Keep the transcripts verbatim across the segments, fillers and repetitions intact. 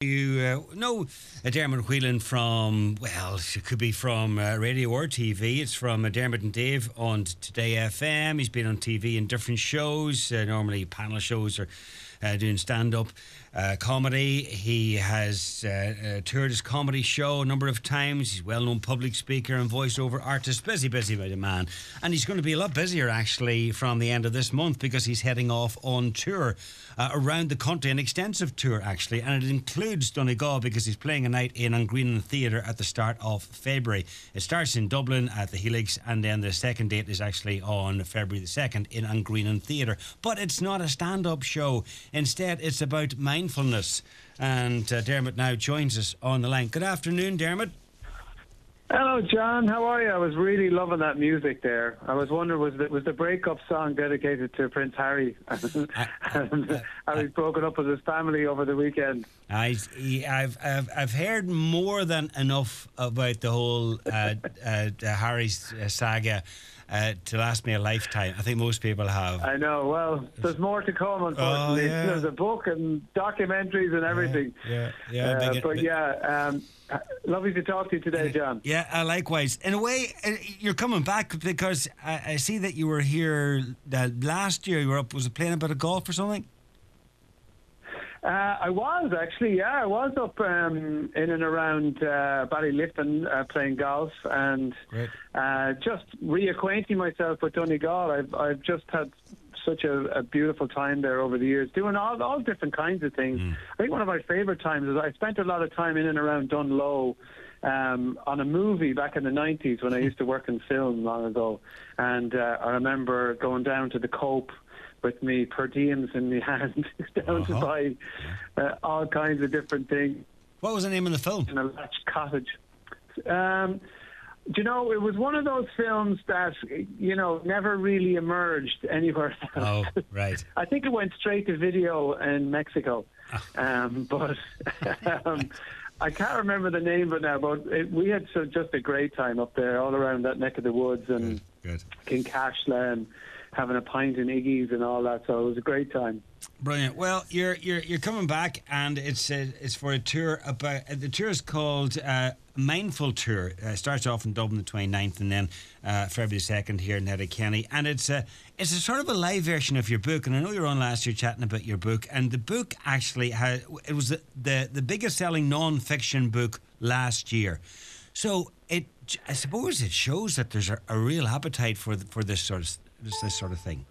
You uh, know uh, Dermot Whelan from, well, it could be from uh, radio or T V. It's from uh, Dermot and Dave on Today F M. He's been on T V in different shows, uh, normally panel shows or uh, doing stand-up uh, comedy. He has uh, uh, toured his comedy show a number of times. He's a well-known public speaker and voiceover artist. Busy, busy by the man. And he's going to be a lot busier, actually, from the end of this month because he's heading off on tour uh, around the country, an extensive tour, actually, and it includes Donegal because he's playing a night in Ungreenan Theatre at the start of February. It starts in Dublin at the Helix, and then the second date is actually on February the second in Ungreenan Theatre. But it's not a stand-up show. Instead, it's about mindfulness. And uh, Dermot now joins us on the line. Good afternoon, Dermot. Hello, John. How are you? I was really loving that music there. I was wondering, was the, was the breakup song dedicated to Prince Harry? and how he's broken up with his family over the weekend. I, I've, I've, I've heard more than enough about the whole uh, uh, Harry's saga uh, to last me a lifetime. I think most people have. I know. Well, there's more to come, unfortunately. Oh, yeah. There's a book and documentaries and everything. Yeah, yeah. yeah uh, big, but big, yeah, um, lovely to talk to you today, John. Yeah, uh, likewise. In a way, uh, you're coming back because I, I see that you were here uh, last year. You were up, was it playing a bit of golf or something? Uh, I was actually, yeah, I was up um, in and around uh, Ballyliffin uh, playing golf and uh, just reacquainting myself with Donegal. I've I've just had such a, a beautiful time there over the years, doing all all different kinds of things. Mm. I think one of my favourite times is I spent a lot of time in and around Dunlow um, on a movie back in the nineties when I used to work in film long ago, and uh, I remember going down to the Cope with me per diems in the hand down uh-huh. to buy uh, all kinds of different things. What was the name of the film? In a Latch Cottage. Um, do you know, it was one of those films that, you know, never really emerged anywhere else. Oh, right. I think it went straight to video in Mexico. Oh. Um, but um, I can't remember the name of it now, but it, we had so just a great time up there, all around that neck of the woods and Good. Good. Kincashla and having a pint in Iggy's and all that, so it was a great time. Brilliant. Well, you're you're you're coming back, and it's uh, it's for a tour about uh, the tour is called uh, Mindful Tour. Uh, starts off in Dublin the twenty-ninth, and then uh, February second here in Letterkenny, and it's a it's a sort of a live version of your book. And I know you were on last year chatting about your book, and the book actually had it was the the, the biggest selling non-fiction book last year. So it I suppose it shows that there's a, a real appetite for the, for this sort of this sort of thing.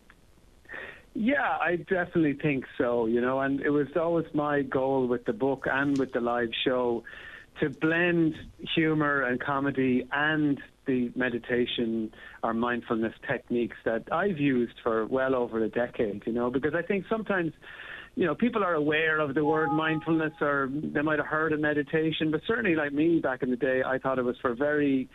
Yeah, I definitely think so, you know, and it was always my goal with the book and with the live show to blend humour and comedy and the meditation or mindfulness techniques that I've used for well over a decade, you know, because I think sometimes, you know, people are aware of the word mindfulness or they might have heard of meditation, but certainly like me back in the day, I thought it was for very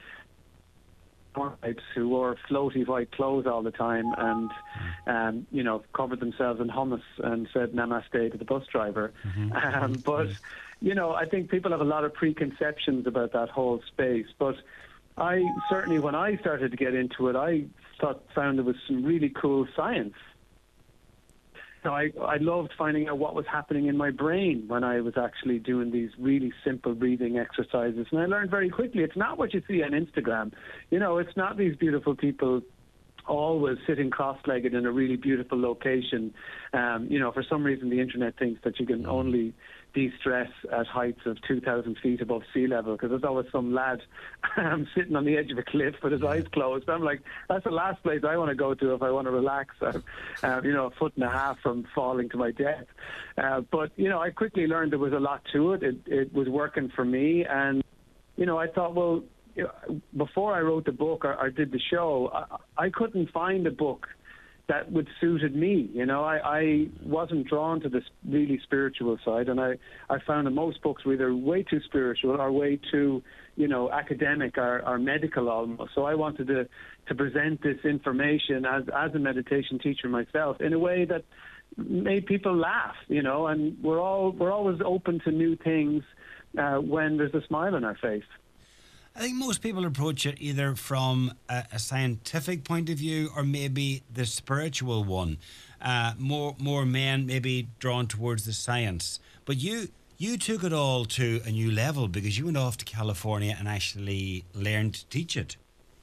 types who wore floaty white clothes all the time and, um, you know, covered themselves in hummus and said namaste to the bus driver. Mm-hmm. Um, but, you know, I think people have a lot of preconceptions about that whole space. But I certainly, when I started to get into it, I thought found there was some really cool science. So I, I loved finding out what was happening in my brain when I was actually doing these really simple breathing exercises. And I learned very quickly, it's not what you see on Instagram. You know, it's not these beautiful people always sitting cross-legged in a really beautiful location. Um, you know, for some reason the internet thinks that you can only de-stress at heights of two thousand feet above sea level, because there's always some lad um, sitting on the edge of a cliff with his yeah. eyes closed. I'm like, that's the last place I want to go to if I want to relax. I'm, uh, you know, a foot and a half from falling to my death. Uh, but, you know, I quickly learned there was a lot to it. It, it was working for me. And, you know, I thought, well, you know, before I wrote the book or, or did the show, I, I couldn't find a book that would suited me. You know, I, I wasn't drawn to this really spiritual side, and I, I found that most books were either way too spiritual or way too, you know, academic or, or medical almost. So I wanted to, to present this information as, as a meditation teacher myself in a way that made people laugh, you know, and we're all we're always open to new things uh, when there's a smile on our face. I think most people approach it either from a, a scientific point of view or maybe the spiritual one. Uh, more more men maybe drawn towards the science. But you You took it all to a new level because you went off to California and actually learned to teach it.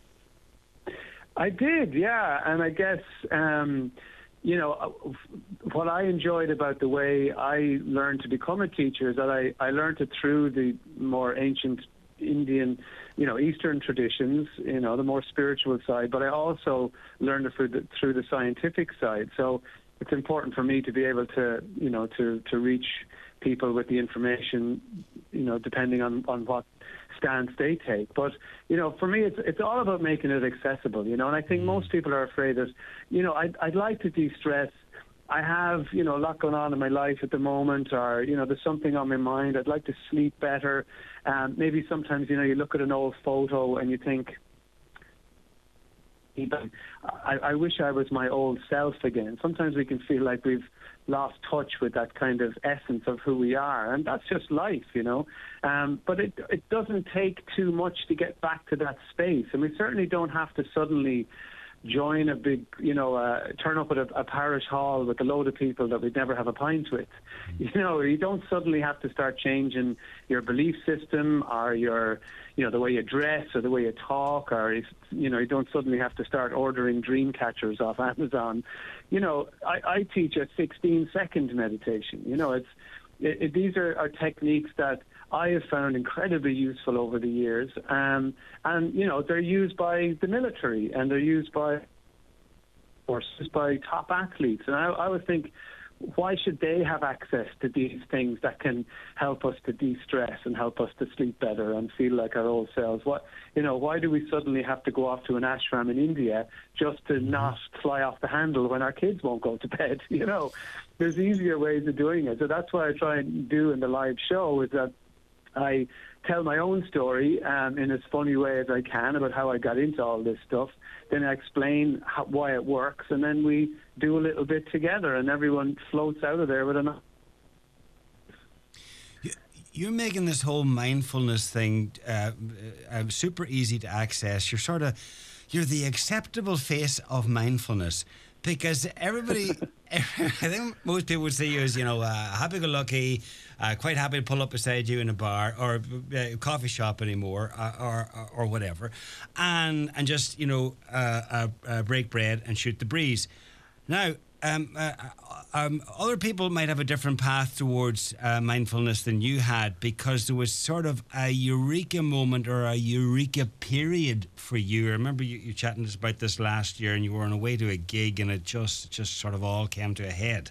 I did, yeah. And I guess, um, you know, what I enjoyed about the way I learned to become a teacher is that I, I learned it through the more ancient Indian, you know, Eastern traditions, you know, the more spiritual side, but I also learned it through the, through the scientific side. So it's important for me to be able to, you know, to, to reach people with the information, you know, depending on, on what stance they take. But, you know, for me, it's it's all about making it accessible, you know, and I think most people are afraid that, you know, I'd, I'd like to de-stress. I have, you know, a lot going on in my life at the moment, or, you know, there's something on my mind. I'd like to sleep better. Um, maybe sometimes, you know, you look at an old photo and you think, I, I wish I was my old self again. Sometimes we can feel like we've lost touch with that kind of essence of who we are, and that's just life, you know. Um, but it it doesn't take too much to get back to that space, and we certainly don't have to suddenly join a big, you know, uh, turn up at a, a parish hall with a load of people that we'd never have a pint with. You know, you don't suddenly have to start changing your belief system or your, you know, the way you dress or the way you talk, or, if, you know, you don't suddenly have to start ordering dream catchers off Amazon. You know, I, I teach a sixteen-second meditation. You know, it's it, it, these are, are techniques that I have found incredibly useful over the years, um, and you know they're used by the military and they're used by forces, by top athletes, and I, I would think, why should they have access to these things that can help us to de-stress and help us to sleep better and feel like our old selves? What, you know, why do we suddenly have to go off to an ashram in India just to not fly off the handle when our kids won't go to bed? You know, there's easier ways of doing it. So that's what I try and do in the live show, is that I tell my own story um, in as funny way as I can about how I got into all this stuff. Then I explain how, why it works, and then we do a little bit together, and everyone floats out of there with enough. You're making this whole mindfulness thing uh, uh, super easy to access. You're sort of, you're the acceptable face of mindfulness, because everybody, I think most people would see you as, you know, uh, happy-go-lucky, uh, quite happy to pull up beside you in a bar or a coffee shop anymore, uh, or, or or whatever, and and just, you know, uh, uh, uh, break bread and shoot the breeze. Now, um, uh, um, other people might have a different path towards uh, mindfulness than you had, because there was sort of a eureka moment or a eureka period for you. I remember you, you chatting to us about this last year, and you were on a way to a gig, and it just just sort of all came to a head.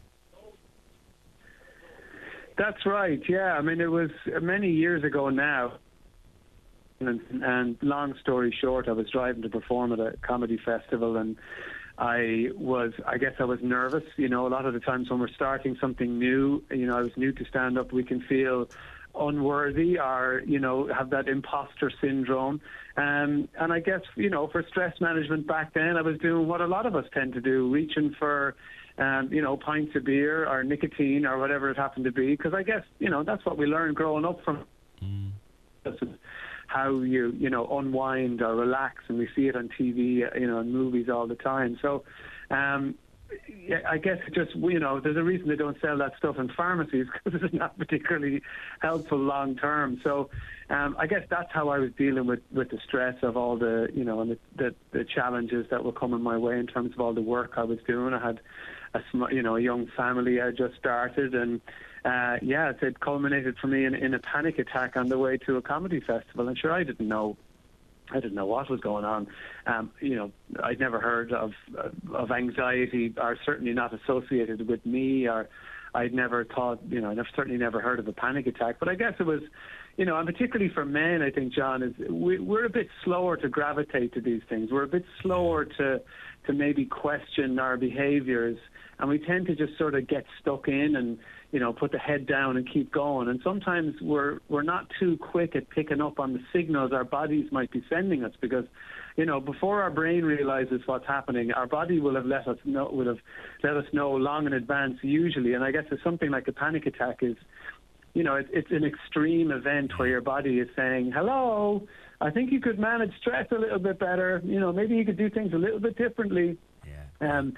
That's right, yeah. I mean, it was many years ago now. And, and long story short, I was driving to perform at a comedy festival, and I was, I guess I was nervous. You know, a lot of the times when we're starting something new, you know, I was new to stand-up, we can feel unworthy or, you know, have that imposter syndrome. Um, and I guess, you know, for stress management back then, I was doing what a lot of us tend to do, reaching for, um, you know, pints of beer or nicotine or whatever it happened to be. Because I guess, you know, that's what we learned growing up from. Mm. How you, you know, unwind or relax, and we see it on T V, you know, in movies all the time. So, um, yeah, I guess it just, you know, there's a reason they don't sell that stuff in pharmacies, because it's not particularly helpful long term. So, um, I guess that's how I was dealing with, with the stress of all the, you know, and the, the the challenges that were coming my way in terms of all the work I was doing. I had a sm- you know, a young family I just started, and uh, yeah, it, it culminated for me in, in a panic attack on the way to a comedy festival. And sure, I didn't know. I didn't know what was going on. Um, you know, I'd never heard of of anxiety, or certainly not associated with me, or I'd never thought, you know, I've certainly never heard of a panic attack. But I guess it was, you know, and particularly for men, I think, John, is we, we're a bit slower to gravitate to these things. We're a bit slower to to maybe question our behaviors, and we tend to just sort of get stuck in and, you know, put the head down and keep going. And sometimes we're we're not too quick at picking up on the signals our bodies might be sending us, because, you know, before our brain realizes what's happening, our body will have let us know, would have let us know long in advance usually. And I guess it's something like a panic attack is, you know, it's, it's an extreme event where your body is saying, hello, I think you could manage stress a little bit better. You know, maybe you could do things a little bit differently. Yeah. Um,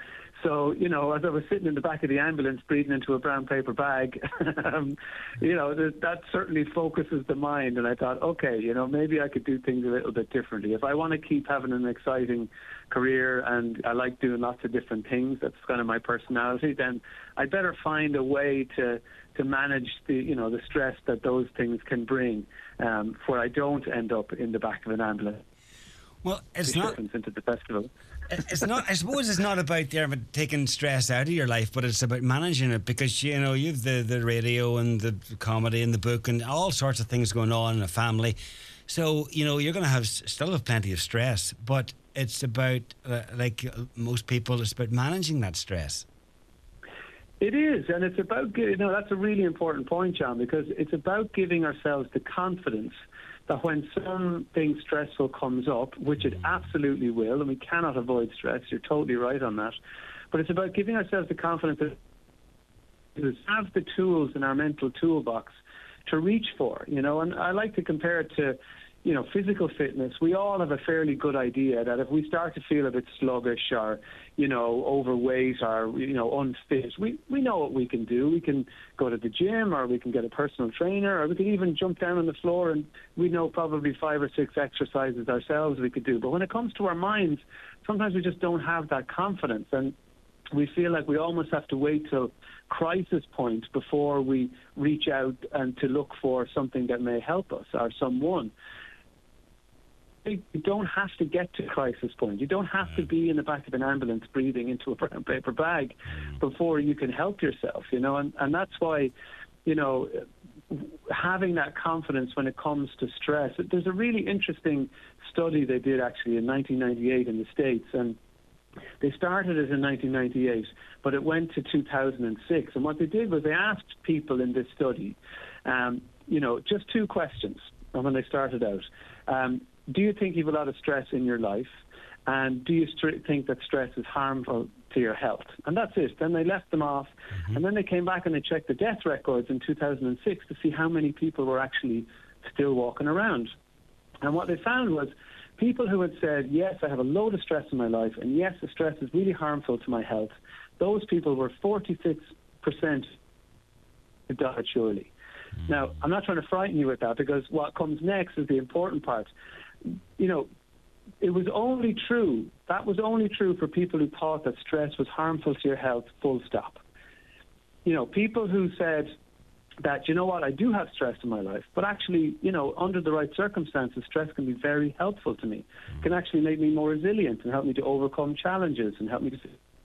So, you know, as I was sitting in the back of the ambulance breathing into a brown paper bag, um, you know, that, that certainly focuses the mind. And I thought, okay, you know, maybe I could do things a little bit differently. If I want to keep having an exciting career and I like doing lots of different things, that's kind of my personality, then I better find a way to to manage the, you know, the stress that those things can bring, um, where I don't end up in the back of an ambulance. Well, it's not into the festival. It's not. I suppose it's not about Dermot taking stress out of your life, but it's about managing it, because you know you've the the radio and the comedy and the book and all sorts of things going on in a family. So you know you're going to have still have plenty of stress, but it's about uh, like most people, it's about managing that stress. It is, and it's about, you know, that's a really important point, John, because it's about giving ourselves the confidence that when something stressful comes up, which it absolutely will, and we cannot avoid stress, you're totally right on that, but it's about giving ourselves the confidence that we have the tools in our mental toolbox to reach for, you know, and I like to compare it to, you know, physical fitness. We all have a fairly good idea that if we start to feel a bit sluggish or, you know, overweight or, you know, unfit, we, we know what we can do. We can go to the gym, or we can get a personal trainer, or we can even jump down on the floor, and we know probably five or six exercises ourselves we could do. But when it comes to our minds, sometimes we just don't have that confidence, and we feel like we almost have to wait till crisis point before we reach out and to look for something that may help us or someone. You don't have to get to crisis point. You don't have to be in the back of an ambulance breathing into a brown paper bag before you can help yourself, you know, and, and that's why, you know, having that confidence when it comes to stress. There's a really interesting study they did actually in nineteen ninety-eight in the States, and they started it in nineteen ninety-eight, but it went to two thousand six. And what they did was they asked people in this study, um, you know, just two questions when they started out. Um, do you think you have a lot of stress in your life? And do you st- think that stress is harmful to your health? And that's it. Then they left them off. Mm-hmm. And then they came back and they checked the death records in two thousand six to see how many people were actually still walking around. And what they found was people who had said, yes, I have a load of stress in my life, and yes, the stress is really harmful to my health, those people were forty-six percent who died surely. Mm-hmm. Now, I'm not trying to frighten you with that, because what comes next is the important part. You know, it was only true, that was only true for people who thought that stress was harmful to your health, full stop. You know, people who said that, you know what, I do have stress in my life, but actually, you know, under the right circumstances, stress can be very helpful to me. It can actually make me more resilient and help me to overcome challenges and help me to...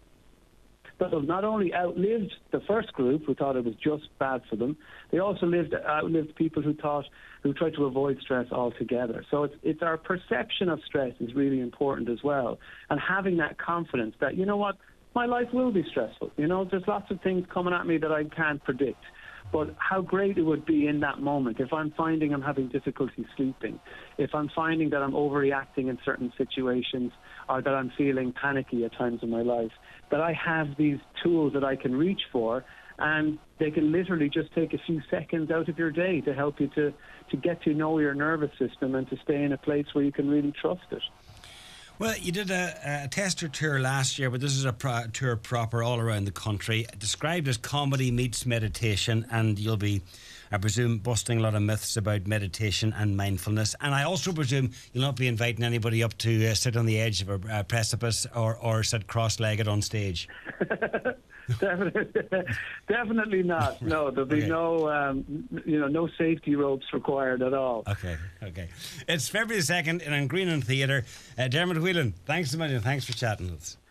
But not only outlived the first group who thought it was just bad for them, they also lived outlived people who thought who tried to avoid stress altogether. So it's it's our perception of stress is really important as well, and having that confidence that, you know what, my life will be stressful. You know, there's lots of things coming at me that I can't predict. But how great it would be in that moment if I'm finding I'm having difficulty sleeping, if I'm finding that I'm overreacting in certain situations, or that I'm feeling panicky at times in my life, that I have these tools that I can reach for, and they can literally just take a few seconds out of your day to help you to, to get to know your nervous system and to stay in a place where you can really trust it. Well, you did a, a tester tour last year, but this is a pro- tour proper all around the country, described as comedy meets meditation, and you'll be, I presume, busting a lot of myths about meditation and mindfulness. And I also presume you'll not be inviting anybody up to uh, sit on the edge of a uh, precipice or, or sit cross-legged on stage. Definitely, definitely not. No, there'll be okay. no, um, you know, no safety ropes required at all. Okay, okay. It's February the second in Greenland Theatre. Uh, Dermot Whelan, thanks so much, and thanks for chatting with us.